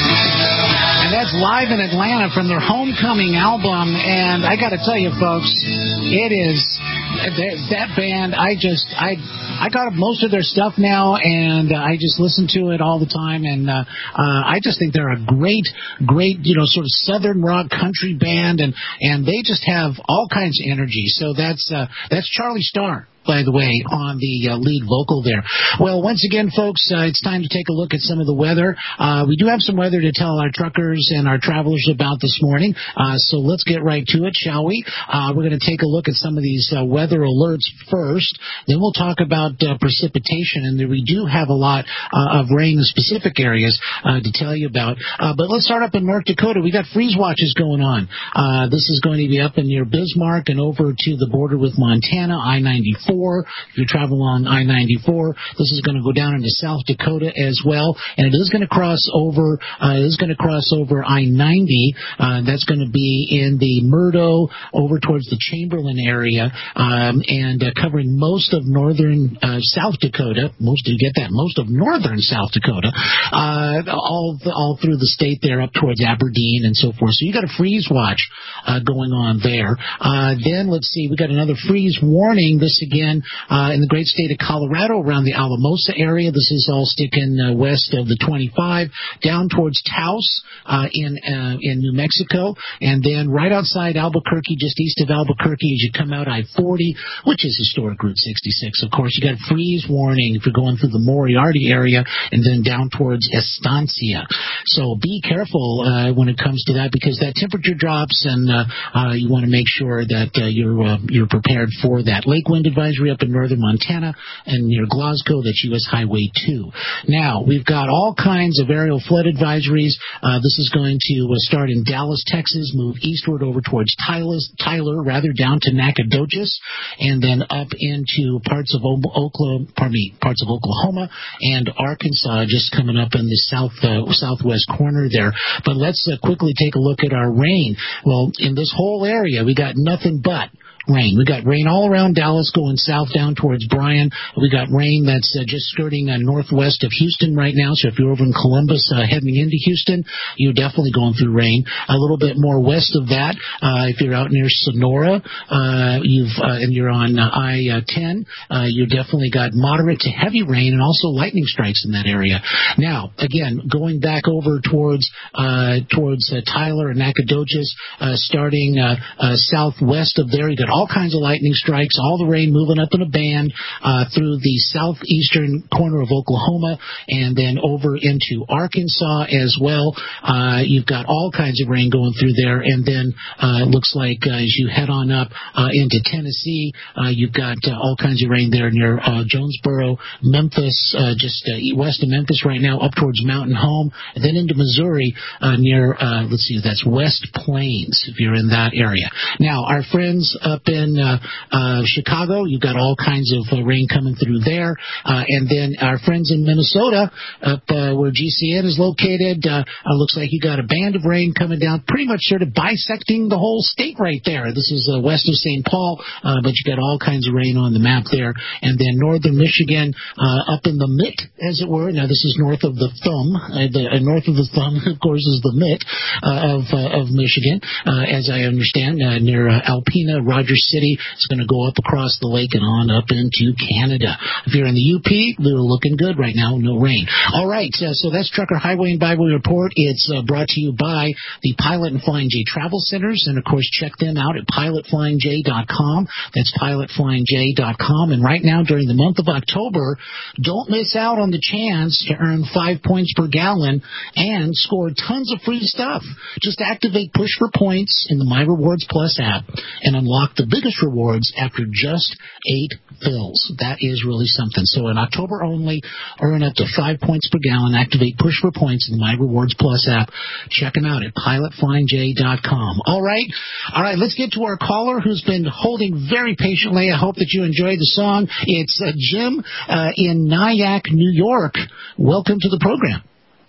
And that's live in Atlanta from their Homecoming album. And I got to tell you, folks, it is that, that band. I just I I got most of their stuff now, and uh, I just listen to it all the time. And uh, uh, I just think they're a great, great, you know, sort of southern rock country band, and and they just have all kinds of energy. So that's uh, that's Charlie Starr, by the way, on the uh, lead vocal there. Well, once again, folks, uh, it's time to take a look at some of the weather. Uh, we do have some weather to tell our truckers and our travelers about this morning, uh, so let's get right to it, shall we? Uh, we're going to take a look at some of these uh, weather alerts first. Then we'll talk about uh, precipitation, and we do have a lot uh, of rain in specific areas uh, to tell you about. Uh, but let's start up in North Dakota. We got freeze watches going on. Uh, this is going to be up in near Bismarck and over to the border with Montana, I ninety-four. If you travel on I ninety-four, this is going to go down into South Dakota as well, and it is going to cross over. Uh, it is going to cross over I ninety. Uh, that's going to be in the Murdo over towards the Chamberlain area, um, and uh, covering most of northern uh, South Dakota. Most do you get that? Most of northern South Dakota, uh, all the, all through the state there up towards Aberdeen and so forth. So you got a freeze watch uh, going on there. Uh, then let's see, we got another freeze warning. This again. Uh, in the great state of Colorado, around the Alamosa area. This is all sticking uh, west of the twenty-five, down towards Taos uh, in uh, in New Mexico, and then right outside Albuquerque, just east of Albuquerque, as you come out I forty, which is historic Route sixty-six. Of course, you got a freeze warning if you're going through the Moriarty area, and then down towards Estancia. So be careful uh, when it comes to that, because that temperature drops, and uh, uh, you want to make sure that uh, you're uh, you're prepared for that. Lake wind advisory up in northern Montana and near Glasgow. That's U S Highway two. Now, we've got all kinds of aerial flood advisories. Uh, this is going to uh, start in Dallas, Texas, move eastward over towards Tyler, Tyler, rather down to Nacogdoches, and then up into parts of Oklahoma, pardon me, parts of Oklahoma and Arkansas, just coming up in the south uh, southwest corner there. But let's uh, quickly take a look at our rain. Well, in this whole area, we got nothing but rain. We got rain all around Dallas going south down towards Bryan. We got rain that's uh, just skirting uh, northwest of Houston right now. So if you're over in Columbus uh, heading into Houston, you're definitely going through rain. A little bit more west of that, uh, if you're out near Sonora, uh, you've uh, and you're on uh, I ten, uh, you definitely got moderate to heavy rain and also lightning strikes in that area. Now, again, going back over towards uh, towards uh, Tyler and Nacogdoches, uh, starting uh, uh, southwest of there, you got all kinds of lightning strikes, all the rain moving up in a band uh, through the southeastern corner of Oklahoma and then over into Arkansas as well. Uh, you've got all kinds of rain going through there, and then uh, it looks like uh, as you head on up uh, into Tennessee, uh, you've got uh, all kinds of rain there near uh, Jonesboro, Memphis, uh, just uh, west of Memphis right now, up towards Mountain Home, and then into Missouri uh, near, uh, let's see, that's West Plains, if you're in that area. Now, our friends up in uh, uh, Chicago, you've got all kinds of uh, rain coming through there. Uh, and then our friends in Minnesota, up uh, where G C N is located, uh, uh, looks like you got a band of rain coming down, pretty much sort of bisecting the whole state right there. This is uh, west of Saint Paul, uh, but you got all kinds of rain on the map there. And then northern Michigan, uh, up in the mitt, as it were. Now, this is north of the thumb. Uh, the, uh, north of the thumb, of course, is the mitt uh, of, uh, of Michigan, uh, as I understand, uh, near uh, Alpena, Rogers City. It's going to go up across the lake and on up into Canada. If you're in the U P, they're looking good right now, no rain. All right, uh, so that's Trucker Highway and Byway Report. It's uh, brought to you by the Pilot and Flying J Travel Centers, and of course, check them out at pilot flying j dot com. That's pilot flying j dot com. And right now, during the month of October, don't miss out on the chance to earn five points per gallon and score tons of free stuff. Just activate Push for Points in the My Rewards Plus app and unlock the biggest rewards after just eight fills. That is really something. So in October only, earn up to five points per gallon. Activate Push for Points in the My Rewards Plus app. Check them out at pilot flying j dot com. All right. All right, let's get to our caller who's been holding very patiently. I hope that you enjoyed the song. It's uh, Jim uh, in Nyack, New York. Welcome to the program.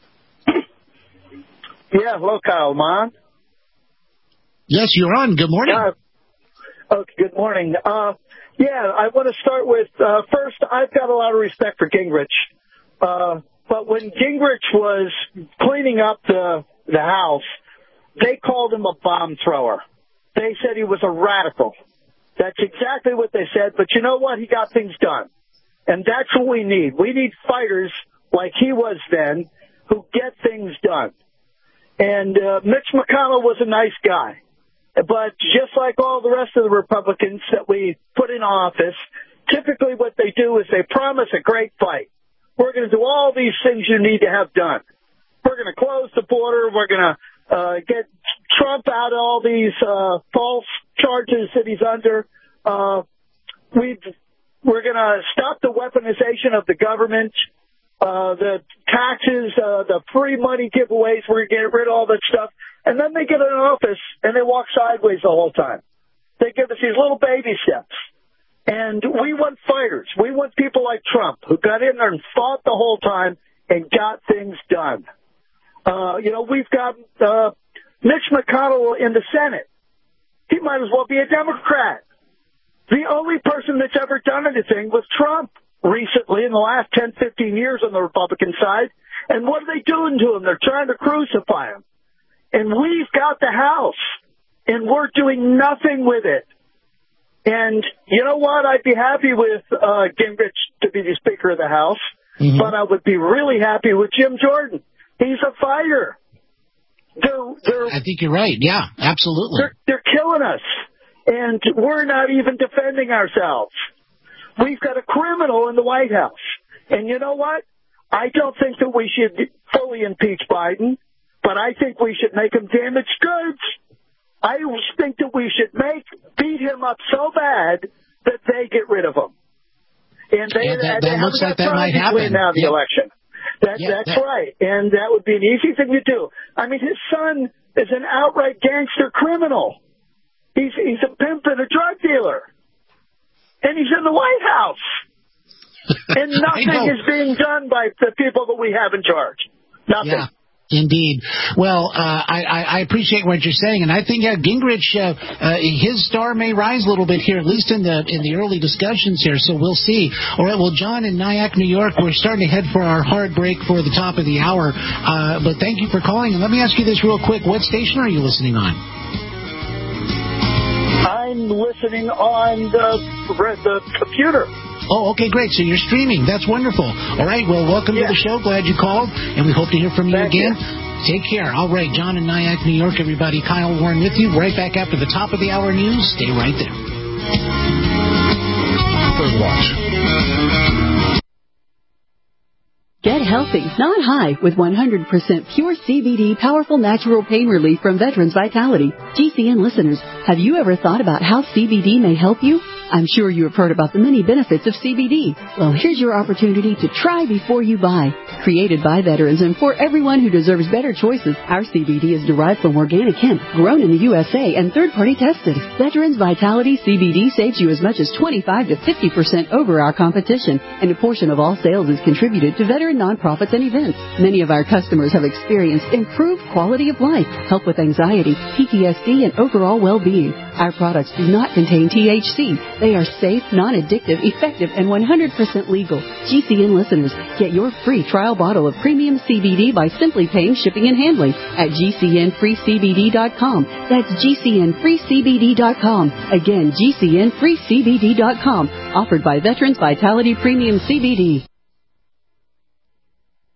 Yeah, hello, Kyle. Am I on? Yes, you're on. Good morning. Uh, okay, good morning. Uh, yeah, I want to start with, uh, first, I've got a lot of respect for Gingrich. Uh, but when Gingrich was cleaning up the the House, they called him a bomb thrower. They said he was a radical. That's exactly what they said. But you know what? He got things done. And that's what we need. We need fighters like he was then who get things done. And uh, Mitch McConnell was a nice guy. But just like all the rest of the Republicans that we put in office, typically what they do is they promise a great fight. We're going to do all these things you need to have done. We're going to close the border. We're going to uh, get Trump out of all these uh, false charges that he's under. Uh, we've, we're going to stop the weaponization of the government, uh, the taxes, uh, the free money giveaways. We're going to get rid of all that stuff. And then they get in office and they walk sideways the whole time. They give us these little baby steps. And we want fighters. We want people like Trump who got in there and fought the whole time and got things done. Uh, you know, we've got uh, Mitch McConnell in the Senate. He might as well be a Democrat. The only person that's ever done anything was Trump recently in the last ten, fifteen years on the Republican side. And what are they doing to him? They're trying to crucify him. And we've got the House, and we're doing nothing with it. And you know what? I'd be happy with uh, Gingrich to be the Speaker of the House, mm-hmm. but I would be really happy with Jim Jordan. He's a fighter. They're, they're, I think you're right. Yeah, absolutely. They're, they're killing us, and we're not even defending ourselves. We've got a criminal in the White House. And you know what? I don't think that we should fully impeach Biden, but I think we should make him damaged goods. I think that we should make beat him up so bad that they get rid of him. And they, yeah, that, they that looks like that might happen. Now the yeah. election. That, yeah, that's that... right. And that would be an easy thing to do. I mean, his son is an outright gangster criminal. He's, he's a pimp and a drug dealer. And he's in the White House. And nothing is being done by the people that we have in charge. Nothing. Yeah. Indeed. Well, uh, I, I appreciate what you're saying, and I think yeah, Gingrich, uh, uh, his star may rise a little bit here, at least in the in the early discussions here. So we'll see. All right. Well, John in Nyack, New York, we're starting to head for our hard break for the top of the hour. Uh, but thank you for calling. And let me ask you this real quick: what station are you listening on? I'm listening on the the computer. Oh, okay, great. So you're streaming. That's wonderful. All right, well, welcome yeah. to the show. Glad you called, and we hope to hear from you Thank again. You. Take care. All right, John in Nyack, New York, everybody. Kyle Warren with you. Right back after the top of the hour news. Stay right there. Third watch. Get healthy, not high, with one hundred percent pure C B D powerful natural pain relief from Veterans Vitality. G C N listeners, have you ever thought about how C B D may help you? I'm sure you have heard about the many benefits of C B D. Well, here's your opportunity to try before you buy. Created by veterans and for everyone who deserves better choices, our C B D is derived from organic hemp, grown in the U S A and third-party tested. Veterans Vitality C B D saves you as much as twenty-five to fifty percent over our competition, and a portion of all sales is contributed to veteran nonprofits and events. Many of our customers have experienced improved quality of life, help with anxiety, P T S D, and overall well-being. Our products do not contain T H C. They are safe, non-addictive, effective, and one hundred percent legal. G C N listeners, get your free trial bottle of premium C B D by simply paying shipping and handling at G C N free C B D dot com. That's G C N free C B D dot com. Again, G C N free C B D dot com. Offered by Veterans Vitality Premium C B D.